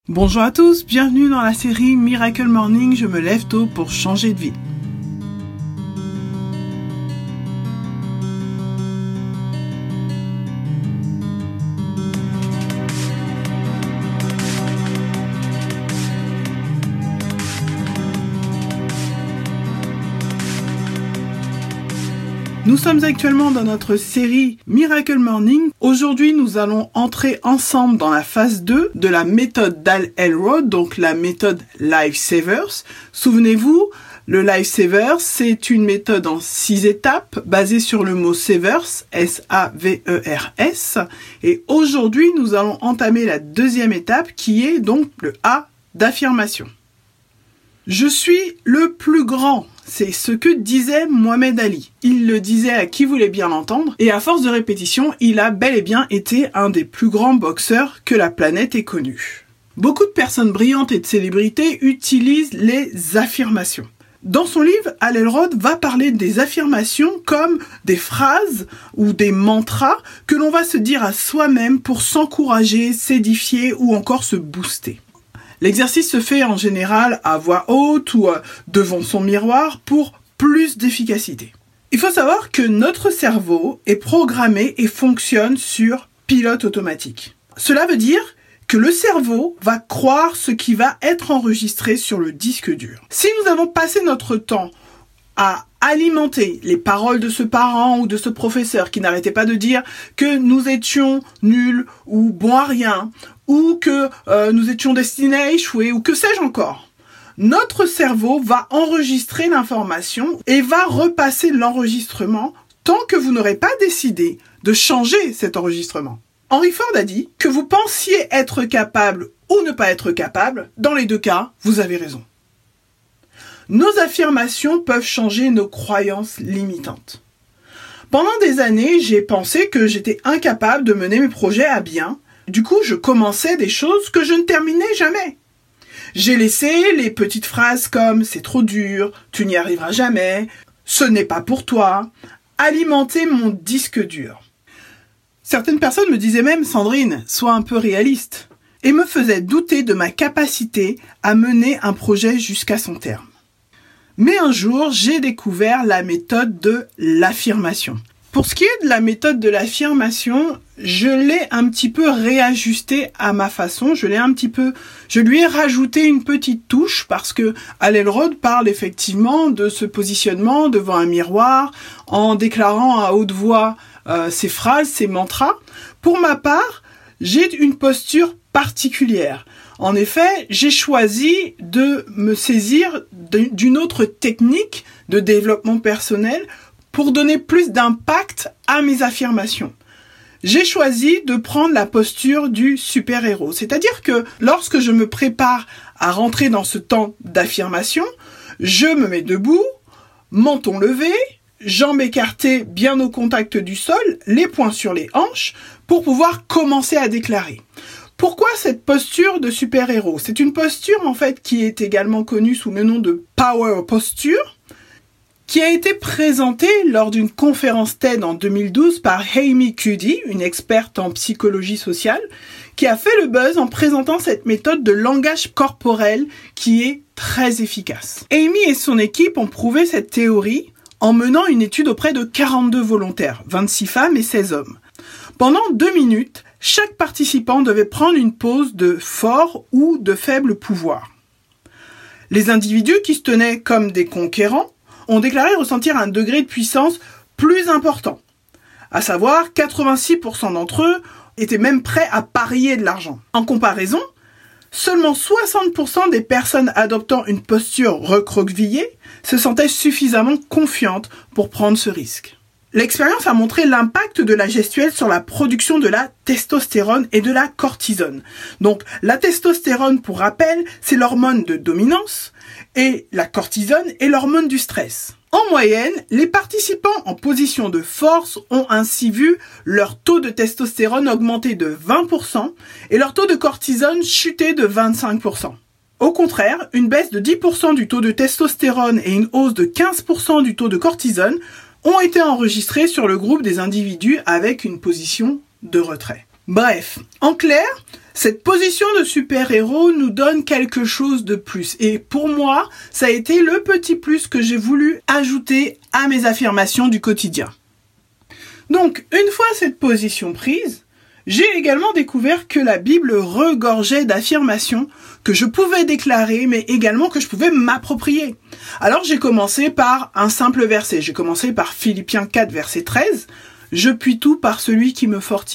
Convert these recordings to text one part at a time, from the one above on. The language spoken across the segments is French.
Bonjour à tous, bienvenue dans la série Miracle Morning, je me lève tôt pour changer de vie. Nous sommes actuellement dans notre série Miracle Morning. Aujourd'hui, nous allons entrer ensemble dans la phase 2 de la méthode d'Hal Elrod, donc la méthode Lifesavers. Souvenez-vous, le Lifesavers, c'est une méthode en 6 étapes basée sur le mot Savers, S-A-V-E-R-S. Et aujourd'hui, nous allons entamer la deuxième étape qui est donc le A d'affirmation. Je suis le plus grand. C'est ce que disait Mohamed Ali. Il le disait à qui voulait bien l'entendre, et à force de répétition, il a bel et bien été un des plus grands boxeurs que la planète ait connu. Beaucoup de personnes brillantes et de célébrités utilisent les affirmations. Dans son livre, Hal Elrod va parler des affirmations comme des phrases ou des mantras que l'on va se dire à soi-même pour s'encourager, s'édifier ou encore se booster. L'exercice se fait en général à voix haute ou devant son miroir pour plus d'efficacité. Il faut savoir que notre cerveau est programmé et fonctionne sur pilote automatique. Cela veut dire que le cerveau va croire ce qui va être enregistré sur le disque dur. Si nous avons passé notre temps à alimenter les paroles de ce parent ou de ce professeur qui n'arrêtait pas de dire que nous étions nuls ou bons à rien, ou que nous étions destinés à échouer, ou que sais-je encore. Notre cerveau va enregistrer l'information et va repasser l'enregistrement tant que vous n'aurez pas décidé de changer cet enregistrement. Henry Ford a dit que vous pensiez être capable ou ne pas être capable, dans les deux cas, vous avez raison. Nos affirmations peuvent changer nos croyances limitantes. Pendant des années, j'ai pensé que j'étais incapable de mener mes projets à bien. Du coup, je commençais des choses que je ne terminais jamais. J'ai laissé les petites phrases comme « c'est trop dur »,« tu n'y arriveras jamais »,« ce n'est pas pour toi » alimenter mon disque dur. Certaines personnes me disaient même « Sandrine, sois un peu réaliste » et me faisaient douter de ma capacité à mener un projet jusqu'à son terme. Mais un jour, j'ai découvert la méthode de l'affirmation. Pour ce qui est de la méthode de l'affirmation, je l'ai un petit peu réajustée à ma façon. Je lui ai rajouté une petite touche parce que Hal Elrod parle effectivement de ce positionnement devant un miroir en déclarant à haute voix ses phrases, ses mantras. Pour ma part, j'ai une posture particulière. En effet, j'ai choisi de me saisir d'une autre technique de développement personnel pour donner plus d'impact à mes affirmations. J'ai choisi de prendre la posture du super-héros. C'est-à-dire que lorsque je me prépare à rentrer dans ce temps d'affirmation, je me mets debout, menton levé, jambes écartées bien au contact du sol, les poings sur les hanches, pour pouvoir commencer à déclarer. Pourquoi cette posture de super-héros ? C'est une posture en fait qui est également connue sous le nom de Power Posture, qui a été présentée lors d'une conférence TED en 2012 par Amy Cuddy, une experte en psychologie sociale, qui a fait le buzz en présentant cette méthode de langage corporel qui est très efficace. Amy et son équipe ont prouvé cette théorie en menant une étude auprès de 42 volontaires, 26 femmes et 16 hommes. Pendant 2 minutes, chaque participant devait prendre une pose de fort ou de faible pouvoir. Les individus qui se tenaient comme des conquérants ont déclaré ressentir un degré de puissance plus important. À savoir, 86% d'entre eux étaient même prêts à parier de l'argent. En comparaison, seulement 60% des personnes adoptant une posture recroquevillée se sentaient suffisamment confiantes pour prendre ce risque. L'expérience a montré l'impact de la gestuelle sur la production de la testostérone et de la cortisone. Donc, la testostérone, pour rappel, c'est l'hormone de dominance et la cortisone est l'hormone du stress. En moyenne, les participants en position de force ont ainsi vu leur taux de testostérone augmenter de 20% et leur taux de cortisone chuter de 25%. Au contraire, une baisse de 10% du taux de testostérone et une hausse de 15% du taux de cortisone ont été enregistrés sur le groupe des individus avec une position de retrait. Bref, en clair, Cette position de super-héros nous donne quelque chose de plus. Et pour moi, ça a été le petit plus que j'ai voulu ajouter à mes affirmations du quotidien. Donc, une fois cette position prise, j'ai également découvert que la Bible regorgeait d'affirmations que je pouvais déclarer, mais également que je pouvais m'approprier. Alors j'ai commencé par un simple verset. J'ai commencé par Philippiens 4, verset 13. « Je puis tout par celui qui me fortifie ».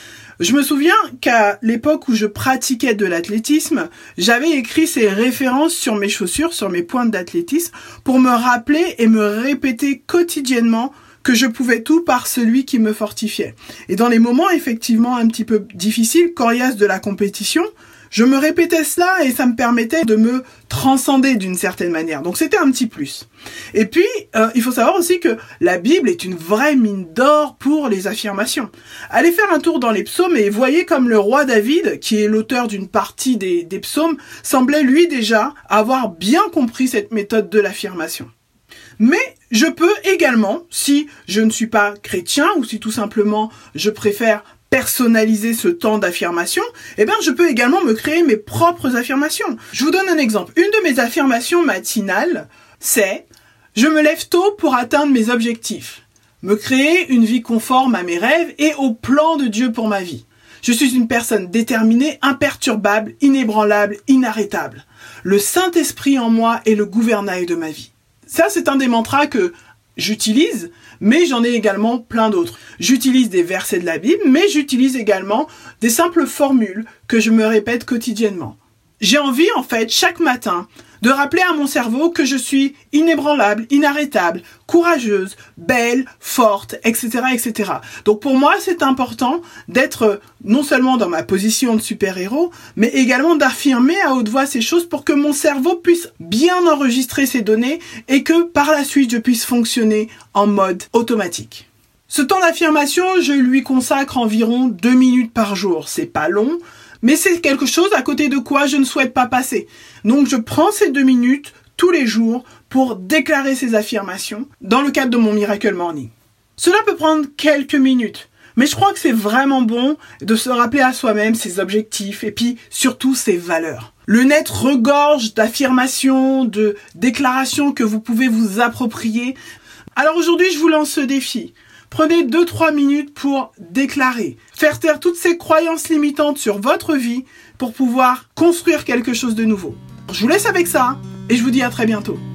Je me souviens qu'à l'époque où je pratiquais de l'athlétisme, j'avais écrit ces références sur mes chaussures, sur mes pointes d'athlétisme, pour me rappeler et me répéter quotidiennement que je pouvais tout par celui qui me fortifiait. Et dans les moments effectivement un petit peu difficiles, coriaces de la compétition, je me répétais cela et ça me permettait de me transcender d'une certaine manière. Donc c'était un petit plus. Et puis, il faut savoir aussi que la Bible est une vraie mine d'or pour les affirmations. Allez faire un tour dans les psaumes et voyez comme le roi David, qui est l'auteur d'une partie des psaumes, semblait lui déjà avoir bien compris cette méthode de l'affirmation. Mais je peux également, si je ne suis pas chrétien ou si tout simplement je préfère personnaliser ce temps d'affirmation, je peux également me créer mes propres affirmations. Je vous donne un exemple. Une de mes affirmations matinales, c'est « Je me lève tôt pour atteindre mes objectifs, me créer une vie conforme à mes rêves et au plan de Dieu pour ma vie. Je suis une personne déterminée, imperturbable, inébranlable, inarrêtable. Le Saint-Esprit en moi est le gouvernail de ma vie. » Ça, c'est un des mantras que j'utilise, mais j'en ai également plein d'autres. J'utilise des versets de la Bible, mais j'utilise également des simples formules que je me répète quotidiennement. J'ai envie, en fait, chaque matin, de rappeler à mon cerveau que je suis inébranlable, inarrêtable, courageuse, belle, forte, etc., etc. Donc pour moi, c'est important d'être non seulement dans ma position de super-héros, mais également d'affirmer à haute voix ces choses pour que mon cerveau puisse bien enregistrer ces données et que par la suite, je puisse fonctionner en mode automatique. Ce temps d'affirmation, je lui consacre environ 2 minutes par jour. C'est pas long, mais c'est quelque chose à côté de quoi je ne souhaite pas passer. Donc je prends ces 2 minutes tous les jours pour déclarer ces affirmations dans le cadre de mon Miracle Morning. Cela peut prendre quelques minutes, mais je crois que c'est vraiment bon de se rappeler à soi-même ses objectifs et puis surtout ses valeurs. Le net regorge d'affirmations, de déclarations que vous pouvez vous approprier. Alors aujourd'hui, je vous lance ce défi. Prenez 2-3 minutes pour déclarer, faire taire toutes ces croyances limitantes sur votre vie pour pouvoir construire quelque chose de nouveau. Je vous laisse avec ça et je vous dis à très bientôt.